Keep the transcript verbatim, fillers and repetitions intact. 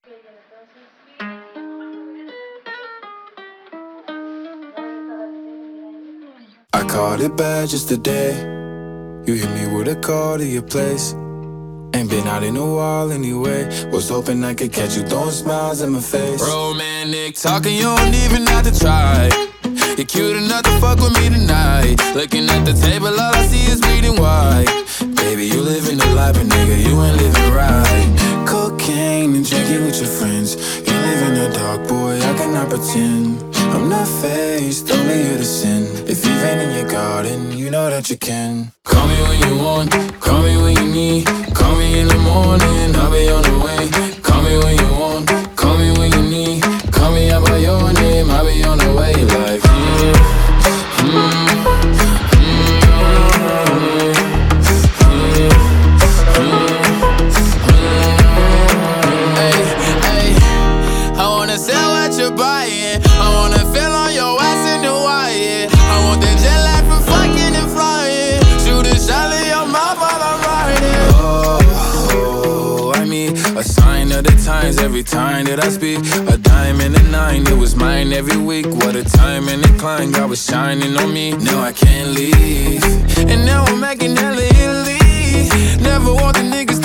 I caught it bad just today. You hit me with a call to your place. Ain't been out in a while anyway. Was hoping I could catch you throwing smiles in my face. Romantic talking, you don't even have to try. You're cute enough to fuck with me tonight. Looking at the table, all I see is bleeding white. Baby, you living the life, but nigga, you ain't living right. Cocaine and drinking with your friends. You live in the dark, boy, I cannot pretend. I'm not faced, only here to sin. If you've been in your garden, you know that you can. Call me when you want, call me when you need. Call me in the morning, I'll be on the way. Call me when you want, call me when you need. Call me out by your name, I'll be on the way. Like, mm, mm, sell what you're buying. I wanna feel on your ass in the wire. I want that jet lag from fucking and flying. Shoot a shot in your mouth while I'm riding. Oh, I mean, a sign of the times every time that I speak. A dime and a nine, it was mine every week. What a time and a climb, God was shining on me. Now I can't leave, and now I'm making hella Italy. Never want the niggas